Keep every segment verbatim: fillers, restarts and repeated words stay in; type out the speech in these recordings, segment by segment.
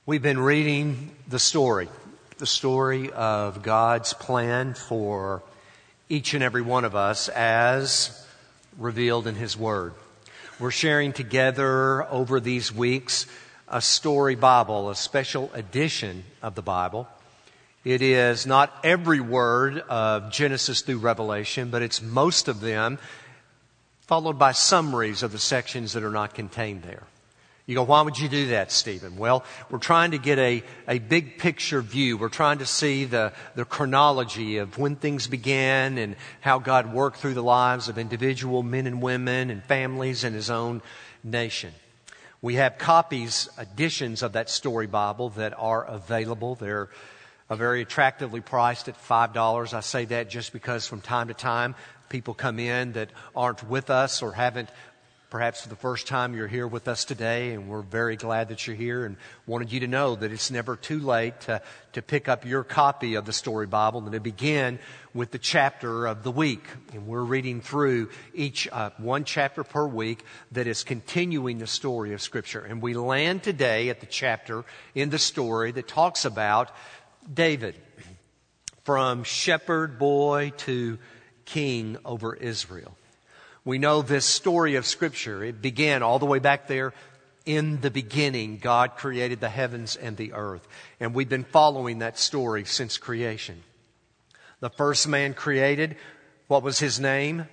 We've been reading the story, the story of God's plan for each and every one of us as revealed in His Word. We're sharing together over these weeks a story Bible, a special edition of the Bible. It is not every word of Genesis through Revelation, but it's most of them, followed by summaries of the sections that are not contained there. You go, why would you do that, Stephen? Well, we're trying to get a, a big picture view. We're trying to see the, the chronology of when things began and how God worked through the lives of individual men and women and families in His own nation. We have copies, editions of that story Bible that are available. They're uh, very attractively priced at five dollars. I say that just because from time to time people come in that aren't with us or haven't. Perhaps for the first time you're here with us today, and we're very glad that you're here and wanted you to know that it's never too late to, to pick up your copy of the Story Bible and to begin with the chapter of the week. And we're reading through each uh, one chapter per week that is continuing the story of Scripture. And we land today at the chapter in the story that talks about David, from shepherd boy to king over Israel. We know this story of Scripture. It began all the way back there. In the beginning, God created the heavens and the earth. And we've been following that story since creation. The first man created, what was his name?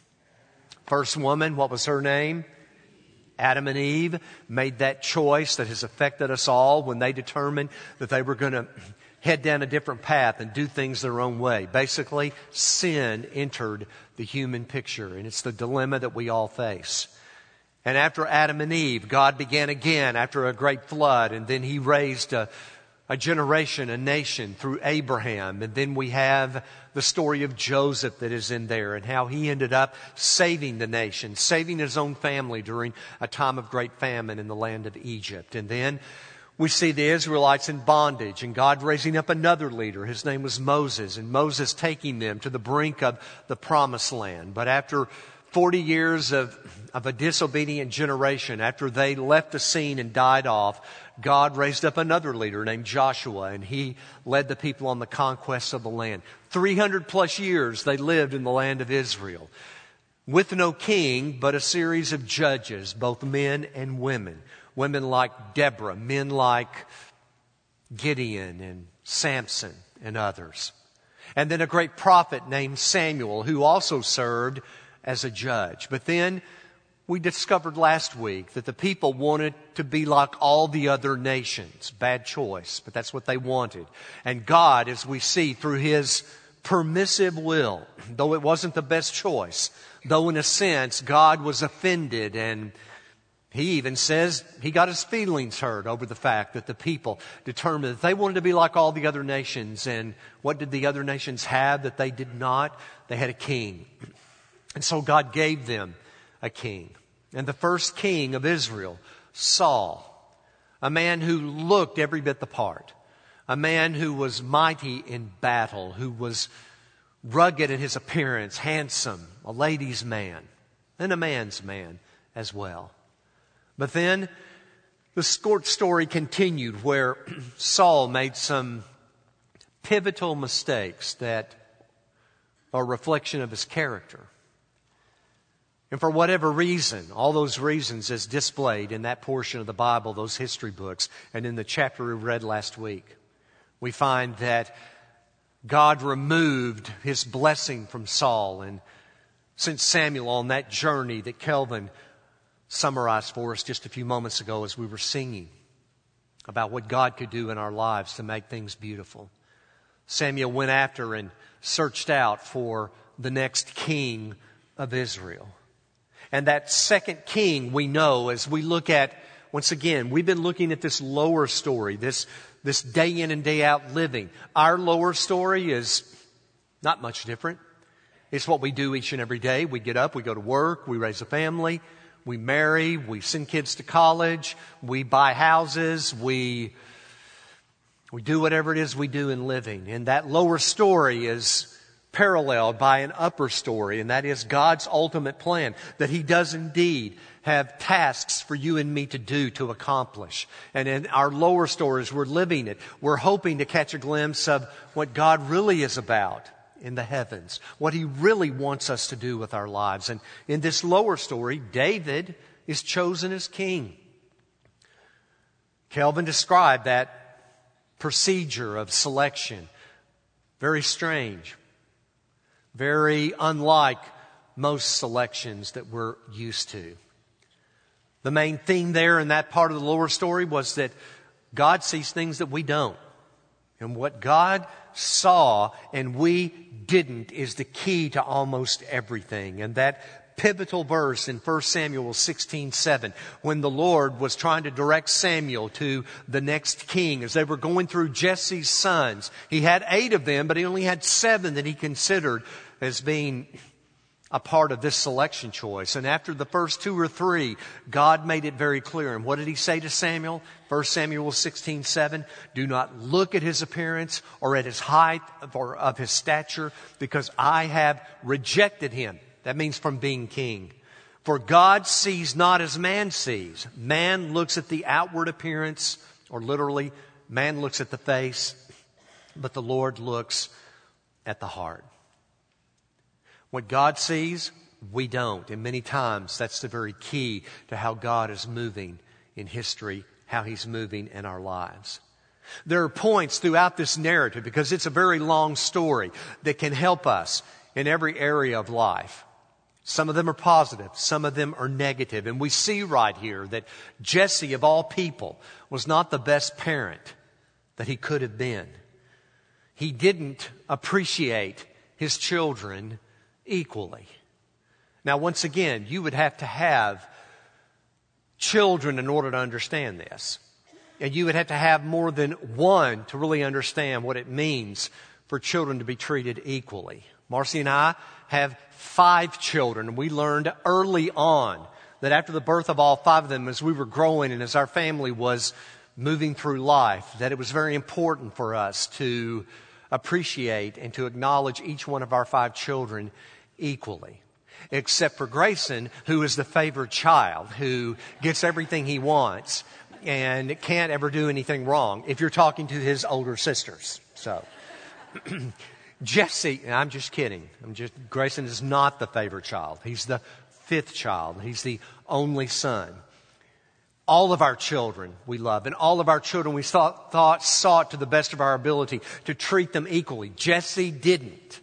First woman, what was her name? Adam and Eve made that choice that has affected us all when they determined that they were going to head down a different path and do things their own way. Basically, sin entered the human picture, and it's the dilemma that we all face. And after Adam and Eve, God began again after a great flood, and then He raised a, a generation, a nation through Abraham. And then we have the story of Joseph that is in there and how he ended up saving the nation, saving his own family during a time of great famine in the land of Egypt. And then we see the Israelites in bondage and God raising up another leader. His name was Moses, and Moses taking them to the brink of the promised land. But after forty years of, of a disobedient generation, after they left the scene and died off, God raised up another leader named Joshua, and he led the people on the conquest of the land. three hundred plus years they lived in the land of Israel with no king, but a series of judges, both men and women. Women like Deborah, men like Gideon and Samson and others. And then a great prophet named Samuel, who also served as a judge. But then we discovered last week that the people wanted to be like all the other nations. Bad choice, but that's what they wanted. And God, as we see through His permissive will, though it wasn't the best choice, though in a sense God was offended, and He even says He got His feelings hurt over the fact that the people determined that they wanted to be like all the other nations. And what did the other nations have that they did not? They had a king. And so God gave them a king. And the first king of Israel, Saul, a man who looked every bit the part, a man who was mighty in battle, who was rugged in his appearance, handsome, a ladies' man, and a man's man as well. But then the story continued where Saul made some pivotal mistakes that are a reflection of his character. And for whatever reason, all those reasons is displayed in that portion of the Bible, those history books, and in the chapter we read last week. We find that God removed His blessing from Saul and sent Samuel on that journey that Kelvin summarized for us just a few moments ago as we were singing about what God could do in our lives to make things beautiful. Samuel went after and searched out for the next king of Israel. And that second king, we know, as we look at, once again, we've been looking at this lower story, this, this day in and day out living. Our lower story is not much different. It's what we do each and every day. We get up, we go to work, we raise a family, we marry, we send kids to college, we buy houses, we, we do whatever it is we do in living. And that lower story is paralleled by an upper story, and that is God's ultimate plan, that He does indeed have tasks for you and me to do, to accomplish. And in our lower stories, we're living it. We're hoping to catch a glimpse of what God really is about in the heavens, what He really wants us to do with our lives. And in this lower story, David is chosen as king. Calvin described that procedure of selection. Very strange. Very unlike most selections that we're used to. The main theme there in that part of the lower story was that God sees things that we don't. And what God saw and we didn't is the key to almost everything. And that pivotal verse in First Samuel sixteen seven, when the Lord was trying to direct Samuel to the next king, as they were going through Jesse's sons. He had eight of them, but he only had seven that he considered as being a part of this selection choice. And after the first two or three, God made it very clear. And what did He say to Samuel? First Samuel sixteen seven, do not look at his appearance or at his height or of his stature, because I have rejected him. That means from being king. For God sees not as man sees. Man looks at the outward appearance, or literally, man looks at the face, but the Lord looks at the heart. What God sees, we don't. And many times that's the very key to how God is moving in history, how He's moving in our lives. There are points throughout this narrative, because it's a very long story, that can help us in every area of life. Some of them are positive, some of them are negative. And we see right here that Jesse, of all people, was not the best parent that he could have been. He didn't appreciate his children equally. Now, once again, you would have to have children in order to understand this. And you would have to have more than one to really understand what it means for children to be treated equally. Marcy and I have five children, and we learned early on that after the birth of all five of them, as we were growing and as our family was moving through life, that it was very important for us to appreciate and to acknowledge each one of our five children equally. Except for Grayson, who is the favored child, who gets everything he wants and can't ever do anything wrong, if you're talking to his older sisters. So, Jesse, I'm just kidding. I'm just, Grayson is not the favored child. He's the fifth child. He's the only son. All of our children we love, and all of our children we thought, thought sought to the best of our ability to treat them equally. Jesse didn't.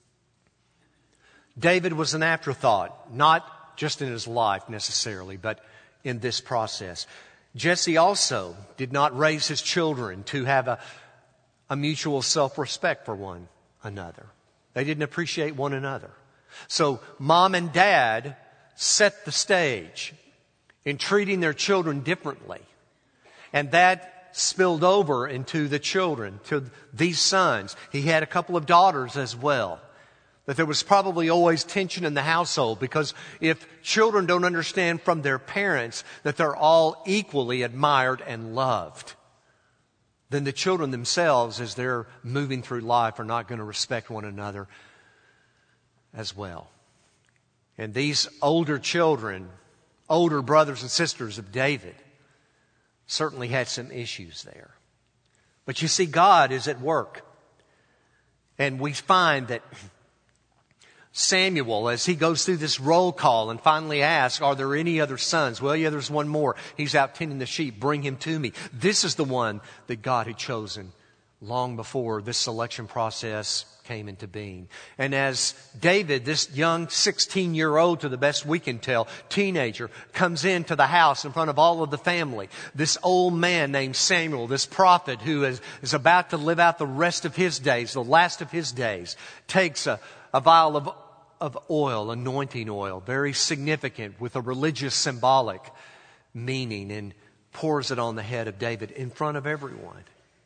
David was an afterthought, not just in his life necessarily, but in this process. Jesse also did not raise his children to have a, a mutual self-respect for one another. They didn't appreciate one another. So mom and dad set the stage in treating their children differently. And that spilled over into the children, to these sons. He had a couple of daughters as well. That there was probably always tension in the household, because if children don't understand from their parents that they're all equally admired and loved, then the children themselves, as they're moving through life, are not going to respect one another as well. And these older children, older brothers and sisters of David, certainly had some issues there. But you see, God is at work. And we find that Samuel, as he goes through this roll call and finally asks, are there any other sons? Well, yeah, there's one more. He's out tending the sheep. Bring him to me. This is the one that God had chosen long before this selection process came into being. And as David, this young sixteen-year-old, to the best we can tell, teenager, comes into the house in front of all of the family, this old man named Samuel, this prophet who is, is about to live out the rest of his days, the last of his days, takes a A vial of, of oil, anointing oil, very significant with a religious symbolic meaning, and pours it on the head of David in front of everyone.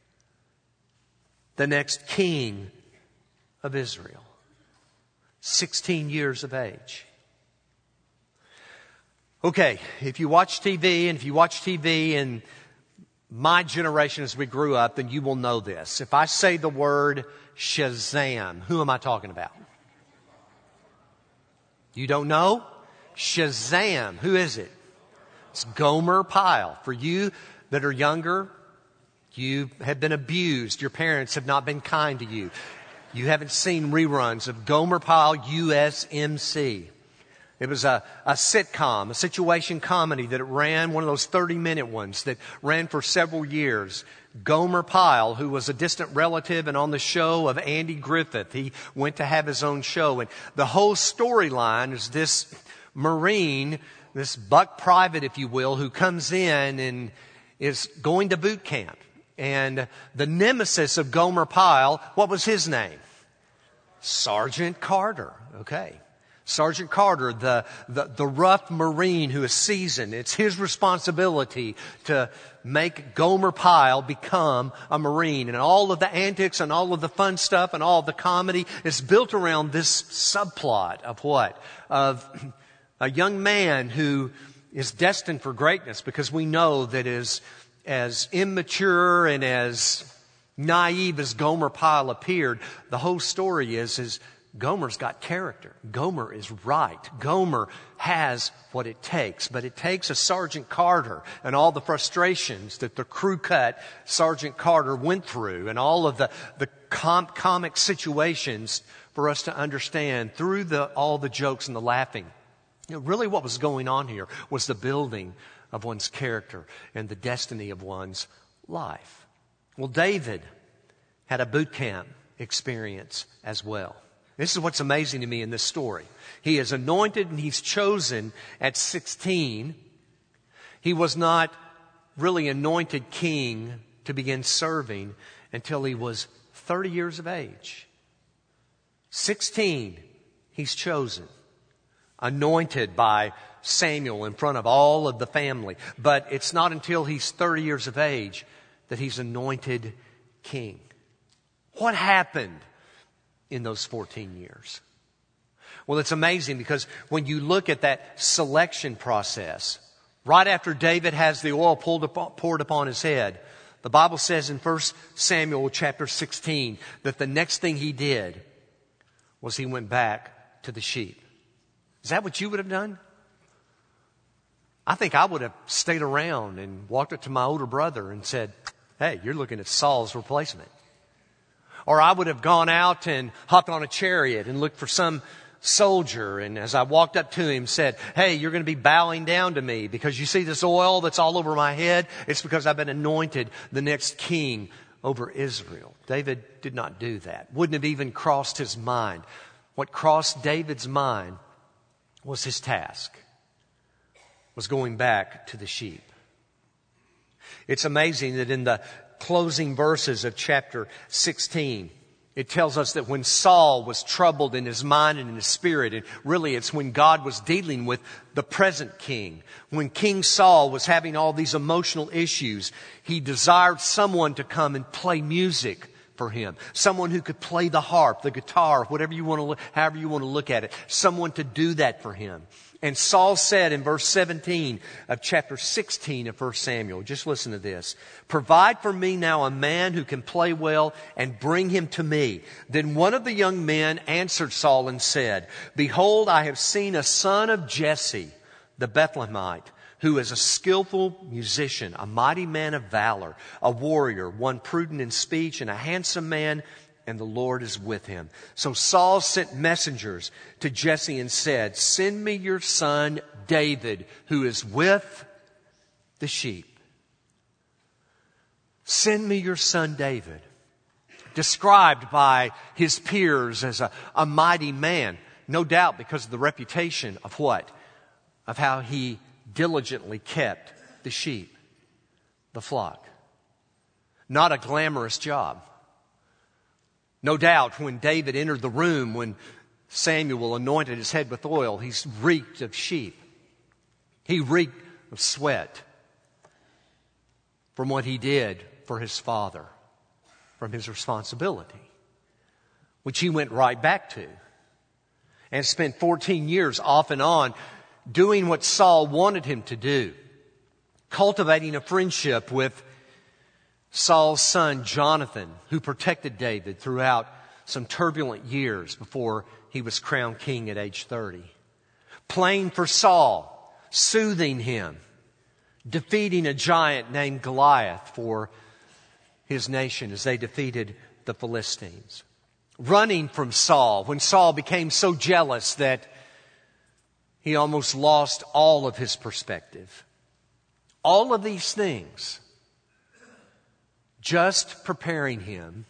The next king of Israel, sixteen years of age. Okay, if you watch T V, and if you watch T V in my generation as we grew up, then you will know this. If I say the word Shazam, who am I talking about? You don't know? Shazam. Who is it? It's Gomer Pyle. For you that are younger, you have been abused. Your parents have not been kind to you. You haven't seen reruns of Gomer Pyle U S M C. It was a, a sitcom, a situation comedy that ran, one of those thirty-minute ones that ran for several years. Gomer Pyle, who was a distant relative and on the show of Andy Griffith. He went to have his own show. And the whole storyline is this Marine, this buck private, if you will, who comes in and is going to boot camp. And the nemesis of Gomer Pyle, what was his name? Sergeant Carter. Okay. Sergeant Carter, the, the, the rough Marine who is seasoned. It's his responsibility to make Gomer Pyle become a Marine. And all of the antics and all of the fun stuff and all of the comedy is built around this subplot of what? Of a young man who is destined for greatness, because we know that as, as immature and as naive as Gomer Pyle appeared, the whole story is, is Gomer's got character. Gomer is right. Gomer has what it takes. But it takes a Sergeant Carter and all the frustrations that the crew cut Sergeant Carter went through and all of the, the com- comic situations for us to understand through the, all the jokes and the laughing. You know, really what was going on here was the building of one's character and the destiny of one's life. Well, David had a boot camp experience as well. This is what's amazing to me in this story. He is anointed and he's chosen at sixteen. He was not really anointed king to begin serving until he was thirty years of age. sixteen, he's chosen. Anointed by Samuel in front of all of the family. But it's not until he's thirty years of age that he's anointed king. What happened in those fourteen years? Well, it's amazing because when you look at that selection process, right after David has the oil poured upon his head, the Bible says in First Samuel chapter sixteen that the next thing he did was he went back to the sheep. Is that what you would have done? I think I would have stayed around and walked up to my older brother and said, "Hey, you're looking at Saul's replacement." Or I would have gone out and hopped on a chariot and looked for some soldier. And as I walked up to him, said, "Hey, you're going to be bowing down to me because you see this oil that's all over my head? It's because I've been anointed the next king over Israel." David did not do that. Wouldn't have even crossed his mind. What crossed David's mind was his task, was going back to the sheep. It's amazing that in the closing verses of chapter sixteen, it tells us that when Saul was troubled in his mind and in his spirit, and really it's when God was dealing with the present king, when King Saul was having all these emotional issues, he desired someone to come and play music for him. Someone who could play the harp, the guitar, whatever you want to look, however you want to look at it. Someone to do that for him. And Saul said in verse seventeen of chapter sixteen of First Samuel, just listen to this. "Provide for me now a man who can play well and bring him to me." Then one of the young men answered Saul and said, "Behold, I have seen a son of Jesse, the Bethlehemite, who is a skillful musician, a mighty man of valor, a warrior, one prudent in speech, and a handsome man, and the Lord is with him." So Saul sent messengers to Jesse and said, "Send me your son David, who is with the sheep." Send me your son David. Described by his peers as a, a mighty man. No doubt because of the reputation of what? Of how he diligently kept the sheep, the flock. Not a glamorous job. No doubt when David entered the room, when Samuel anointed his head with oil, he reeked of sheep. He reeked of sweat from what he did for his father, from his responsibility, which he went right back to and spent fourteen years off and on doing what Saul wanted him to do, cultivating a friendship with Saul's son Jonathan, who protected David throughout some turbulent years before he was crowned king at age thirty. Playing for Saul, soothing him, defeating a giant named Goliath for his nation as they defeated the Philistines. Running from Saul when Saul became so jealous that he almost lost all of his perspective. All of these things just preparing him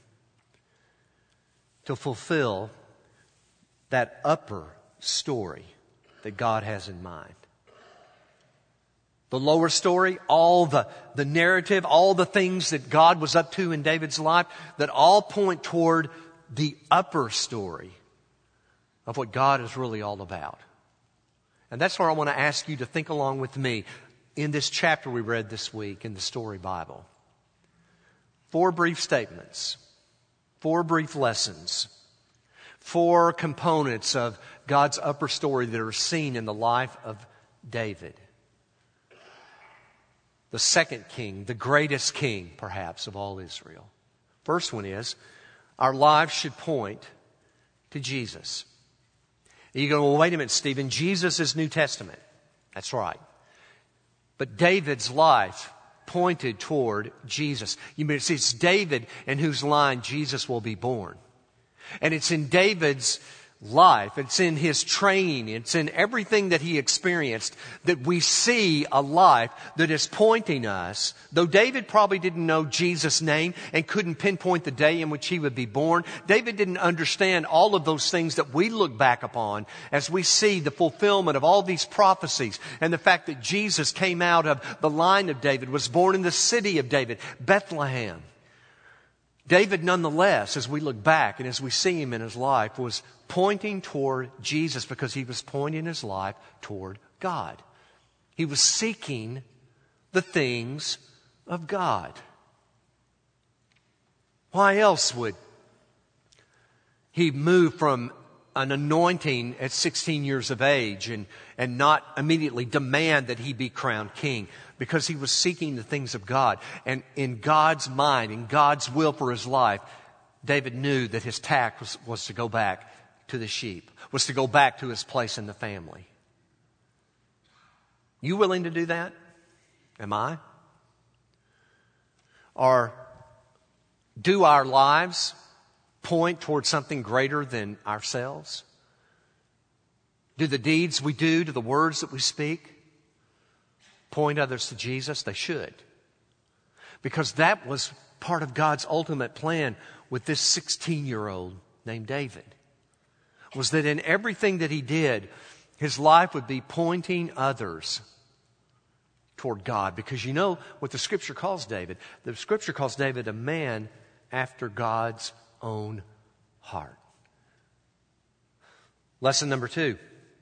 to fulfill that upper story that God has in mind. The lower story, all the, the narrative, all the things that God was up to in David's life, that all point toward the upper story of what God is really all about. And that's where I want to ask you to think along with me in this chapter we read this week in the Story Bible. Four brief statements, four brief lessons, four components of God's upper story that are seen in the life of David. The second king, the greatest king, perhaps, of all Israel. First one is, our lives should point to Jesus. You go, well, wait a minute, Stephen, Jesus is New Testament. That's right. But David's life pointed toward Jesus. You mean, see, it's David in whose line Jesus will be born. And it's in David's life, it's in his training, it's in everything that he experienced that we see a life that is pointing us. Though David probably didn't know Jesus' name and couldn't pinpoint the day in which he would be born, David didn't understand all of those things that we look back upon as we see the fulfillment of all these prophecies and the fact that Jesus came out of the line of David, was born in the city of David, Bethlehem. David, nonetheless, as we look back and as we see him in his life, was pointing toward Jesus because he was pointing his life toward God. He was seeking the things of God. Why else would he move from an anointing at sixteen years of age and, and not immediately demand that he be crowned king? Because he was seeking the things of God. And in God's mind, in God's will for his life, David knew that his tack was, was to go back to the sheep, was to go back to his place in the family. You willing to do that? Am I? Or do our lives point towards something greater than ourselves? Do the deeds we do, do the words that we speak point others to Jesus? They should. Because that was part of God's ultimate plan with this sixteen-year-old named David. Was that in everything that he did, his life would be pointing others toward God. Because you know what the Scripture calls David? The Scripture calls David a man after God's own heart. Lesson number two.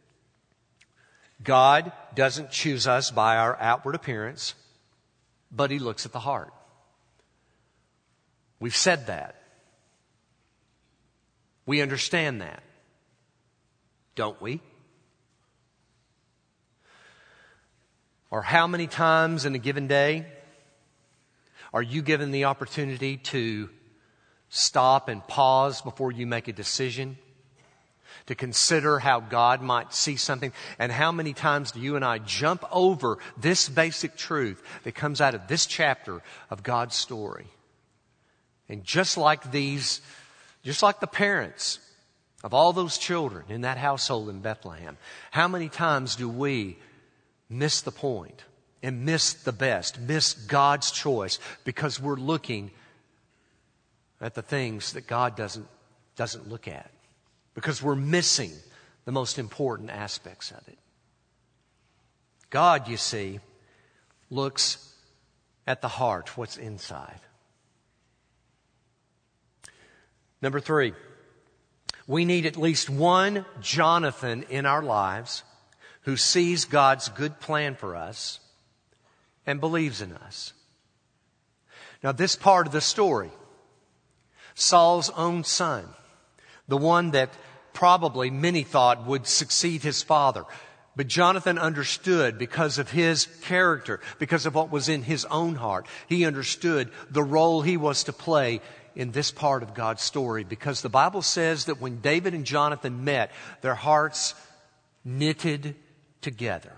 God doesn't choose us by our outward appearance, but he looks at the heart. We've said that. We understand that. Don't we? Or how many times in a given day are you given the opportunity to stop and pause before you make a decision? To consider how God might see something? And how many times do you and I jump over this basic truth that comes out of this chapter of God's story? And just like these, just like the parents of all those children in that household in Bethlehem, how many times do we miss the point and miss the best, miss God's choice because we're looking at the things that God doesn't, doesn't look at? Because we're missing the most important aspects of it. God, you see, looks at the heart, what's inside. Number three, we need at least one Jonathan in our lives who sees God's good plan for us and believes in us. Now, this part of the story, Saul's own son, the one that probably many thought would succeed his father, But Jonathan understood because of his character, because of what was in his own heart. He understood the role he was to play in this part of God's story. Because the Bible says that when David and Jonathan met, their hearts knitted together.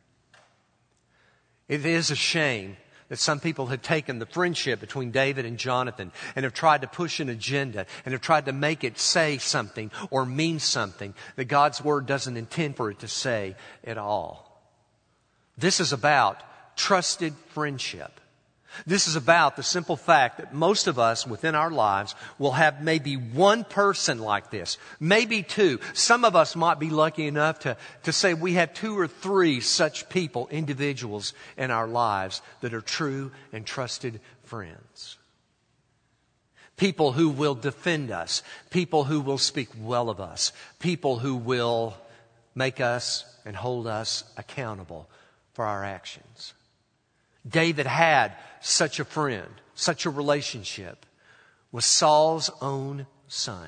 It is a shame that some people have taken the friendship between David and Jonathan and have tried to push an agenda and have tried to make it say something or mean something that God's Word doesn't intend for it to say at all. This is about trusted friendship. This is about the simple fact that most of us within our lives will have maybe one person like this, maybe two. Some of us might be lucky enough to, to say we have two or three such people, individuals in our lives that are true and trusted friends. People who will defend us, people who will speak well of us, people who will make us and hold us accountable for our actions. David had such a friend, such a relationship with Saul's own son.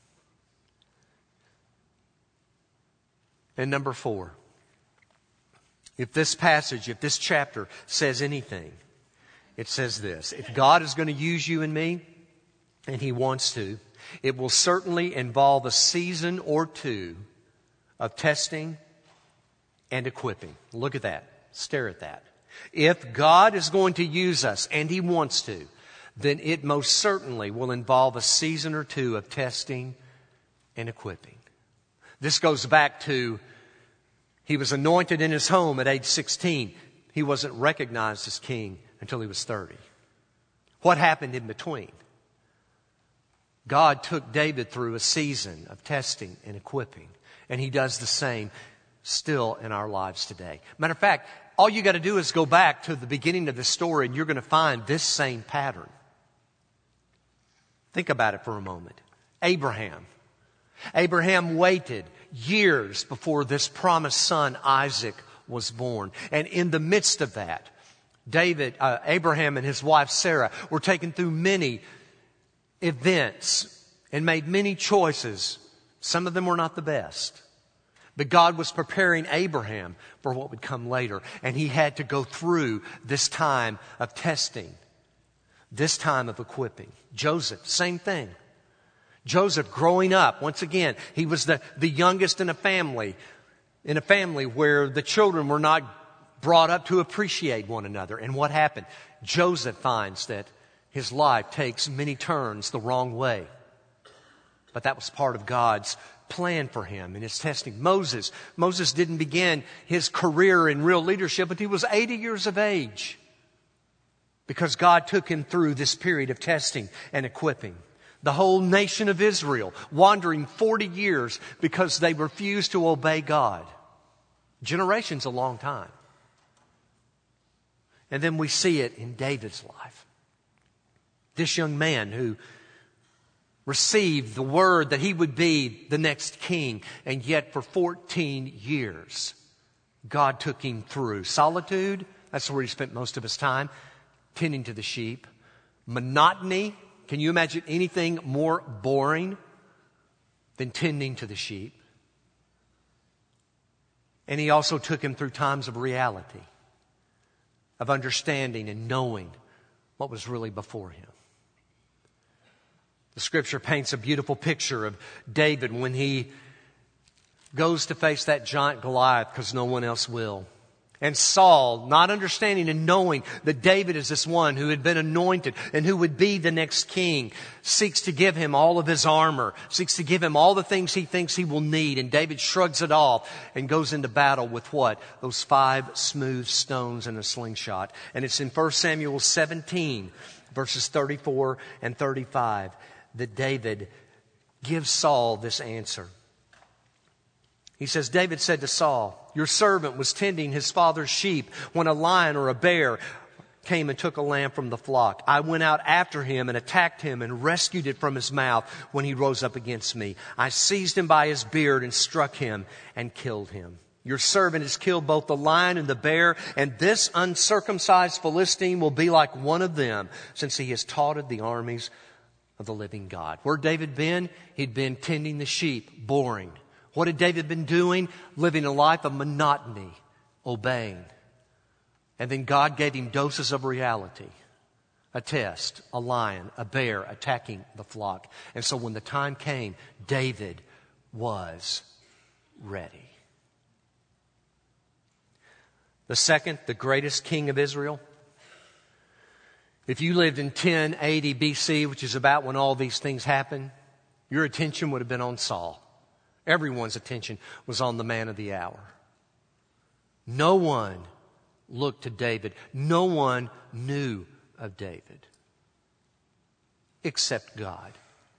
And number four, if this passage, if this chapter says anything, it says this: if God is going to use you and me, and He wants to, it will certainly involve a season or two of testing and equipping. Look at that. Stare at that. If God is going to use us, and He wants to, then it most certainly will involve a season or two of testing and equipping. This goes back to, he was anointed in his home at age sixteen. He wasn't recognized as king until he was thirty. What happened in between? God took David through a season of testing and equipping, and He does the same still in our lives today. Matter of fact, all you got to do is go back to the beginning of the story and you're going to find this same pattern. Think about it for a moment. Abraham. Abraham waited years before this promised son Isaac was born. And in the midst of that, David, uh, Abraham and his wife Sarah were taken through many events and made many choices. Some of them were not the best. But God was preparing Abraham for what would come later. And he had to go through this time of testing, this time of equipping. Joseph, same thing. Joseph growing up, once again, he was the, the youngest in a family, in a family where the children were not brought up to appreciate one another. And what happened? Joseph finds that his life takes many turns the wrong way. But that was part of God's plan for him in his testing. Moses. Moses didn't begin his career in real leadership until he was eighty years of age, because God took him through this period of testing and equipping. The whole nation of Israel wandering forty years because they refused to obey God. Generations a long time. And then we see it in David's life. This young man who received the word that he would be the next king. And yet for fourteen years, God took him through solitude. That's where he spent most of his time, tending to the sheep. Monotony. Can you imagine anything more boring than tending to the sheep? And He also took him through times of reality, of understanding and knowing what was really before him. The Scripture paints a beautiful picture of David when he goes to face that giant Goliath because no one else will. And Saul, not understanding and knowing that David is this one who had been anointed and who would be the next king, seeks to give him all of his armor, seeks to give him all the things he thinks he will need. And David shrugs it off and goes into battle with what? Those five smooth stones and a slingshot. And it's in First Samuel seventeen, verses thirty-four and thirty-five. That David gives Saul this answer. He says, David said to Saul, your servant was tending his father's sheep when a lion or a bear came and took a lamb from the flock. I went out after him and attacked him and rescued it from his mouth when he rose up against me. I seized him by his beard and struck him and killed him. Your servant has killed both the lion and the bear, and this uncircumcised Philistine will be like one of them, since he has taunted the armies of the living God. Where David been? He'd been tending the sheep, boring. What had David been doing? Living a life of monotony, obeying. And then God gave him doses of reality. A test, a lion, a bear attacking the flock. And so when the time came, David was ready. The second, the greatest king of Israel. If you lived in ten eighty B C, which is about when all these things happened, your attention would have been on Saul. Everyone's attention was on the man of the hour. No one looked to David. No one knew of David except God.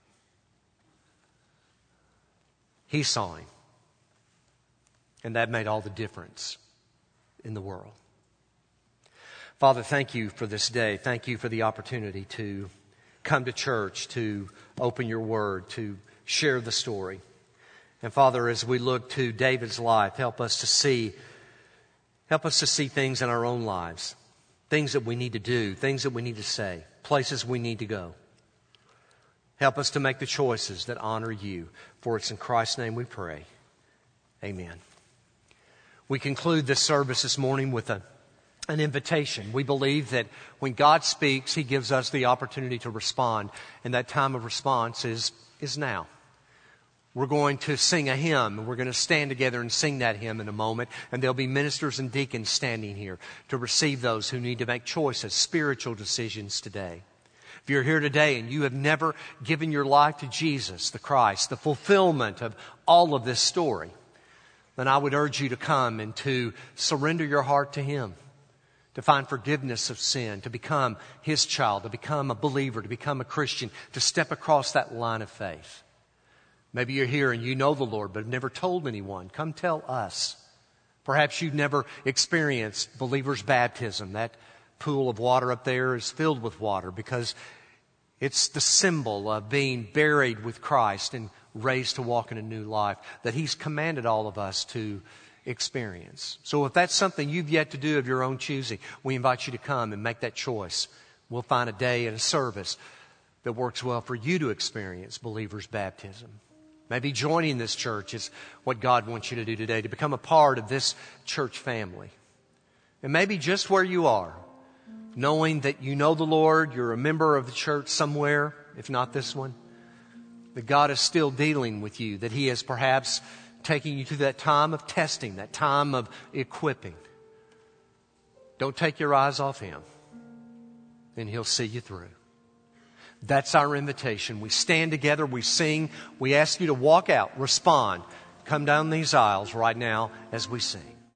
He saw him. And that made all the difference in the world. Father, thank you for this day. Thank you for the opportunity to come to church, to open your word, to share the story. And Father, as we look to David's life, help us to see, help us to see things in our own lives, things that we need to do, things that we need to say, places we need to go. Help us to make the choices that honor you. For it's in Christ's name we pray. Amen. We conclude this service this morning with a, an invitation. We believe that when God speaks, He gives us the opportunity to respond. And that time of response is, is now. We're going to sing a hymn, and we're going to stand together and sing that hymn in a moment. And there'll be ministers and deacons standing here to receive those who need to make choices, spiritual decisions today. If you're here today and you have never given your life to Jesus, the Christ, the fulfillment of all of this story, then I would urge you to come and to surrender your heart to Him, to find forgiveness of sin, to become His child, to become a believer, to become a Christian, to step across that line of faith. Maybe you're here and you know the Lord but have never told anyone. Come tell us. Perhaps you've never experienced believer's baptism. That pool of water up there is filled with water because it's the symbol of being buried with Christ and raised to walk in a new life that He's commanded all of us to experience. So if that's something you've yet to do of your own choosing, we invite you to come and make that choice. We'll find a day and a service that works well for you to experience believer's baptism. Maybe joining this church is what God wants you to do today, to become a part of this church family. And maybe just where you are, knowing that you know the Lord, you're a member of the church somewhere, if not this one, that God is still dealing with you, that He is perhaps taking you to that time of testing, that time of equipping. Don't take your eyes off Him, and He'll see you through. That's our invitation. We stand together, we sing, we ask you to walk out, respond, come down these aisles right now as we sing.